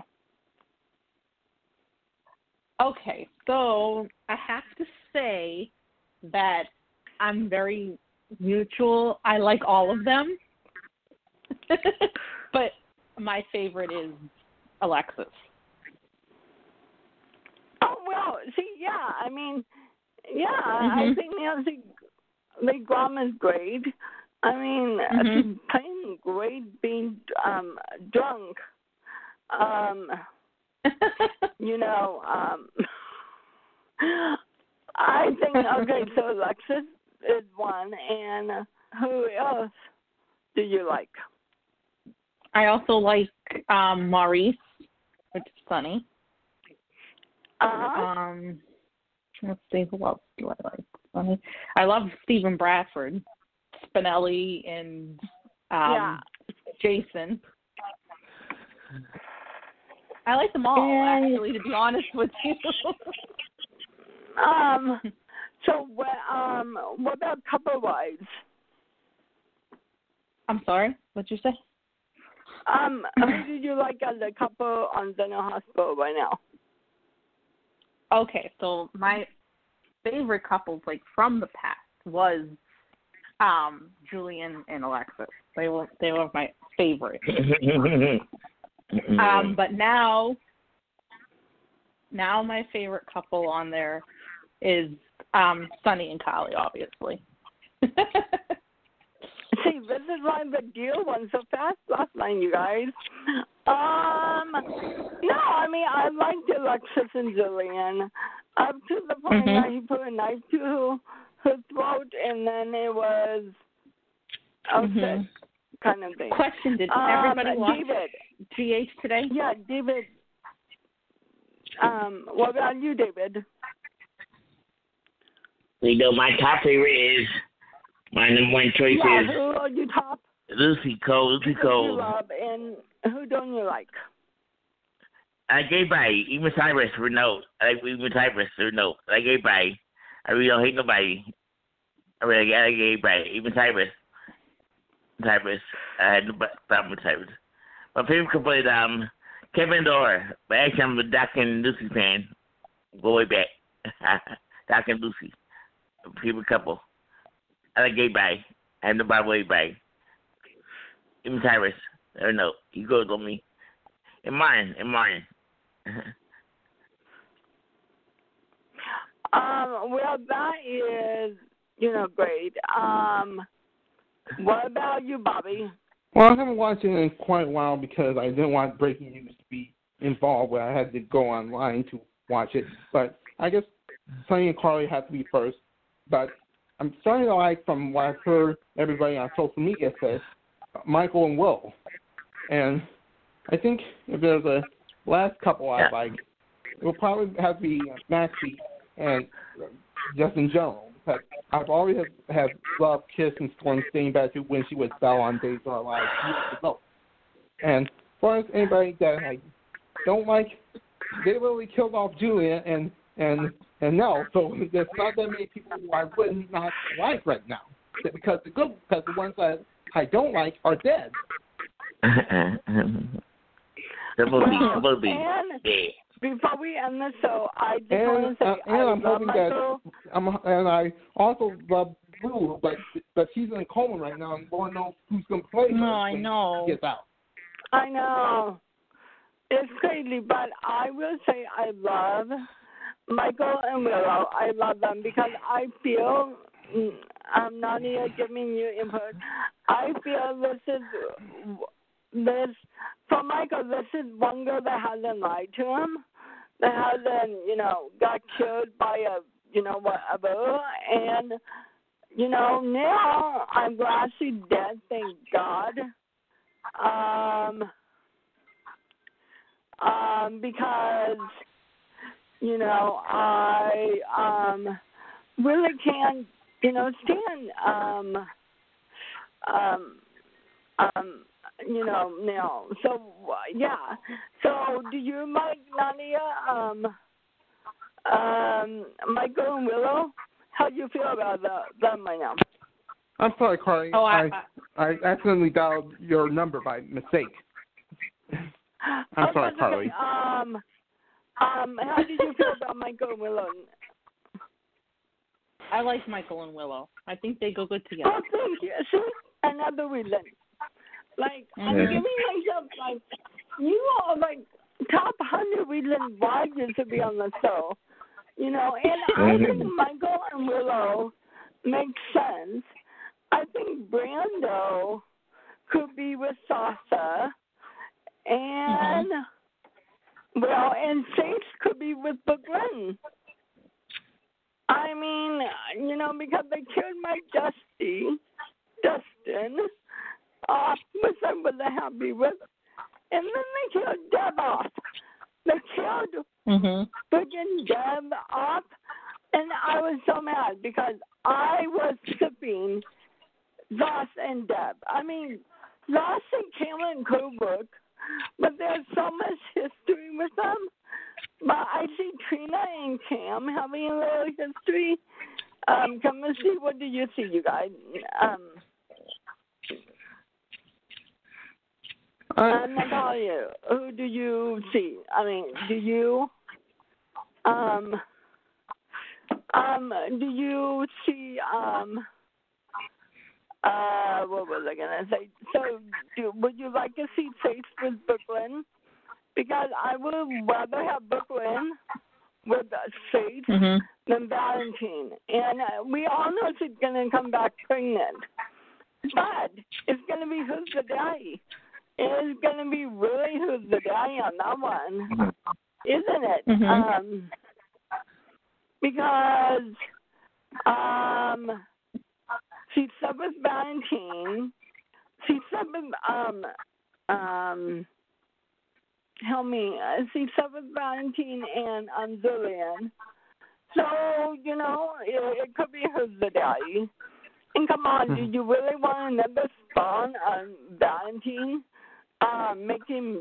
Okay, so I have to say that I'm very mutual. I like all of them, but my favorite is Alexis. Oh, well, see, I mean, I think Nancy Grom is great. I mean, she's playing great being drunk. You know, I think, okay, so Alexis is one, and who else do you like? I also like Maurice, which is funny. Let's see, who else do I like? Funny. I love Stephen Bradford, Spinelli, and Jason. I like them all, actually, to be honest with you. So what about couple wives? I'm sorry, what'd you say? Who did you like as a couple on Zeno Hospital right now? Okay, so my favorite couples, like from the past, was Julian and Alexis. They were my favorite. But now my favorite couple on there is Sunny and Kylie, obviously. See, this is why the deal went so fast last night, you guys. No, I mean, I liked Alexis and Julian up to the point that he put a knife to her throat, and then it was sick kind of thing. Question, did everybody watch David, GH today? Yeah, David. What about you, David? You know, my top favorite is, my number one choice is who are you top? Lucy Cole. Who do you love and who don't you like? I gave by even Cyrus for no. I like even Cyrus for no. I gave by. I really don't hate nobody. I gave by even Cyrus. I had no problem with Cyrus. My favorite couple is Kevin and Dora. But actually, I'm a Doc and Lucy fan. Go way back. Doc and Lucy. Favorite couple. I like gay by. I have no problem with by. Even Cyrus. Or no. He goes on me. And mine. Well, that is, great. What about you, Bobby? Well, I haven't watched it in quite a while because I didn't want breaking news to be involved where I had to go online to watch it. But I guess Sunny and Carly have to be first. But I'm starting to like, from what I've heard everybody on social media says, Michael and Will. And I think if there's a last couple I like, it will probably have to be Maxie and Justin Jones. Because I've always have loved Kiss and Storm staying back to when she was Belle on Days of Our Lives years ago. And as far as anybody that I don't like, they really killed off Julia and no, so there's not that many people who I would not like right now. Because the ones that I don't like are dead. Before we end the show, I just want to say I'm hoping and I also love Blue, but she's in a coma right now, and Lord knows who's going to play her. No, I know. She gets out. I know. It's crazy, but I will say I love Michael and Willow. I love them because I feel, I'm not here giving you input, I feel this, for Michael, this is one girl that hasn't lied to him, that hasn't, got killed by whatever, and, now I'm glad she's dead, thank God. Because, I really can't, stand, now. So, yeah. So, do you like Nadia, Michael and Willow? How do you feel about them right now? I'm sorry, Carly. Oh, I accidentally dialed your number by mistake. I'm sorry, Carly. Okay. How did you feel about Michael and Willow? I like Michael and Willow. I think they go good together. Oh, thank you. See, another reason. Like, I'm giving myself, like, you are, like, top 100 reasons why you should be on the show. And I think Michael and Willow make sense. I think Brando could be with Sasha. And, and Faith could be with Brooklyn. I mean, because they killed my Dustin, which I wasn't happy with. And then they killed Deb off. They killed freaking Deb off. And I was so mad because I was sipping Ross and Deb. I mean, Ross and Cameron could work, but there's so much history with them. But I see Trina and Cam having a little history. Come and see, what do you see, you guys? Natalia, who do you see? I mean, do you see, what was I going to say? So, would you like to see Faith with Brooklyn? Because I would rather have Brooklyn with Faith than Valentine. And we all know she's going to come back pregnant. But it's going to be who's the daddy. It's going to be really who's the daddy on that one, isn't it? Because she slept with Valentine. She slept with, help me. She slept with Valentine and Julian. So, it could be who's the daddy. And come on, do you really want another spawn on Valentine? Making,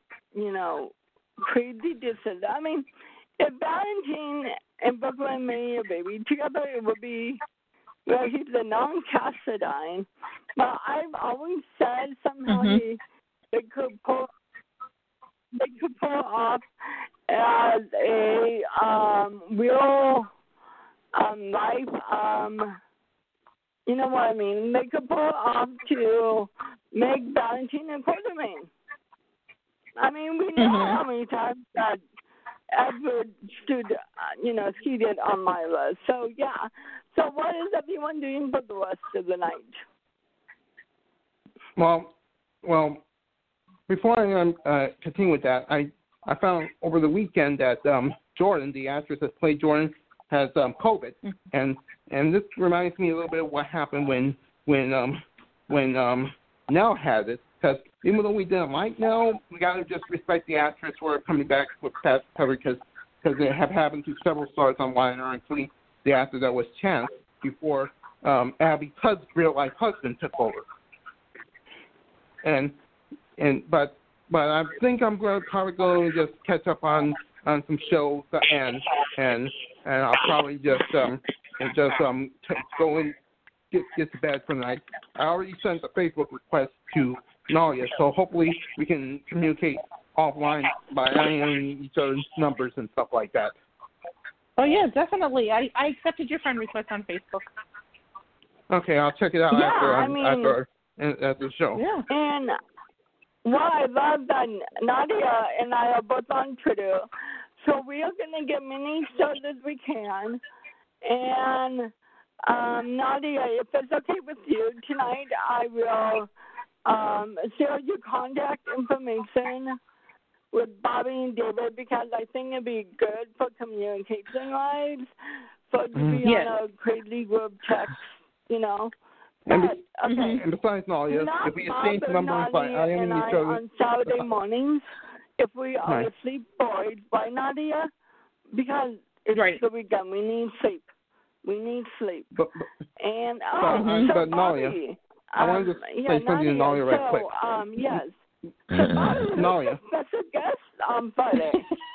crazy decisions. I mean, if Valentine and Brooklyn made a baby together, it would be, he's a non-Cassadine. But I've always said somehow they could pull off as a real life, you know what I mean? They could pull off to make Valentine a Quartermain. I mean, we know how many times that Edward seated on my list. So, yeah. So what is everyone doing for the rest of the night? Well, before I continue with that, I found over the weekend that Jordan, the actress that played Jordan, has COVID, and this reminds me a little bit of what happened when Nell had it. Because even though we didn't like Nell, we got to just respect the actress for coming back with past coverage because it have happened to several stars on Liner, including the actor that was Chance before Abby Todd's real life husband took over. But I think I'm probably going to just catch up on some shows and I'll probably just go and get to bed for the night. I already sent a Facebook request to Nadia, so hopefully we can communicate offline by entering each other's numbers and stuff like that. Oh yeah, definitely. I accepted your friend request on Facebook. Okay, I'll check it out after the show. Yeah, and Well, I love that Nadia and I are both on Twitter, so we are going to get many shows as we can. And Nadia, if it's okay with you, tonight I will share your contact information with Bobby and David because I think it'd be good for communication-wise for it to be on a Crazy group text, you know. And, okay. And besides, Nadia, if we exchange the number I am in the show on Saturday mornings, if we are asleep bored by Nadia, because it's the weekend, we need sleep. We need sleep. But Bobby, Nadia, I wanted to say something to Nadia right quick. Yes. So Bobby is Nadia. a special guest on Friday.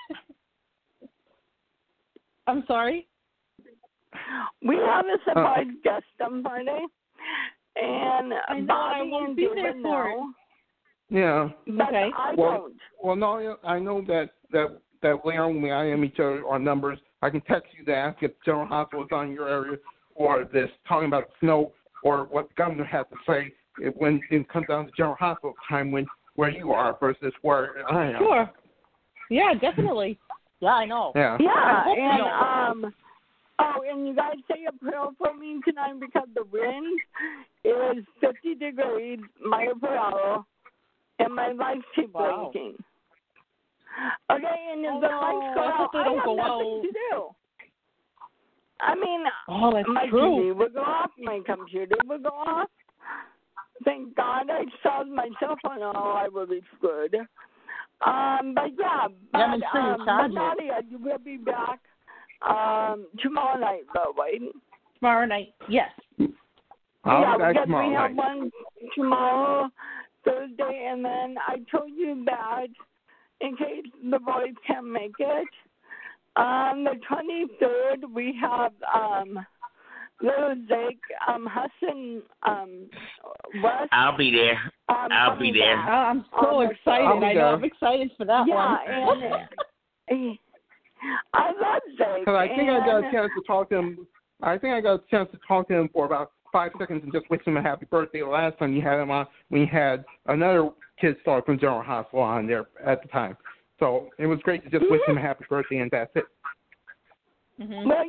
I'm sorry? We have a surprise guest on Friday. And Bobby I won't and be David there for it. know. Yeah. But I don't. Well, Nadia, I know that later on when I am each other our numbers, I can text you to ask if General Hospital is on your area or this talking about snow or what the governor has to say when it comes down to General Hospital time where you are versus where I am. Sure. Yeah, definitely. Yeah, I know. Yeah. Yeah, and and you guys say a prayer for me tonight because the wind is 50 degrees miles per hour, and my lights keep blinking. Okay, and if the lights go out, I have nothing to do. I mean, my TV will go off, my computer will go off. Thank God I solved my cell phone, or I will be screwed. But Nadia, you will be back tomorrow night, though, right? Tomorrow night, yes. I'll be back because tomorrow we have night. one tomorrow, Thursday, and then I told you that in case the boys can't make it, on the 23rd we have Little Jake, Hudson, West. I'll be there. I'll be there. I'm so excited. I know. I'm excited for that one. And I love Jake. Because I think I got a chance to talk to him. I think I got a chance to talk to him for about 5 seconds and just wish him a happy birthday. The last time you had him on, we had another kid star from General Hospital on there at the time. So it was great to just wish him a happy birthday, and that's it. Mm-hmm. Well,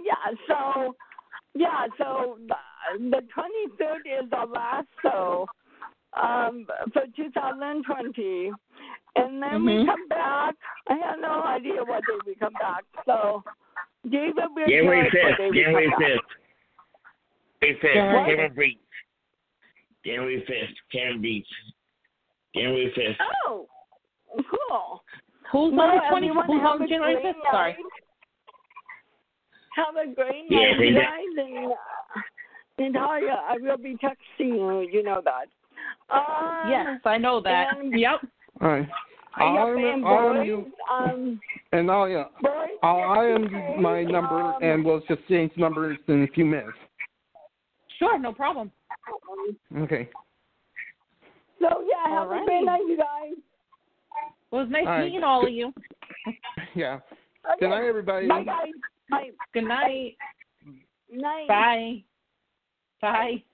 so the 23rd is our last show for 2020. And then we come back. I have no idea what day we come back. So, David will January 5th. January 5th. Cameron Beach. January 5th. Cameron Beach. January 5th. Oh, cool. Who's on January 5th? Sorry. Have a great night, you guys. And Natalia, I will be texting you. You know that. Yes, I know that. Yep. All right. I'll am my number, and we'll just change numbers in a few minutes. Sure, no problem. Okay. So, have a great night, you guys. Well, it was nice meeting all of you. Yeah. Okay. Good night, everybody. Bye, guys. Bye. Good night. Night. Bye. Bye.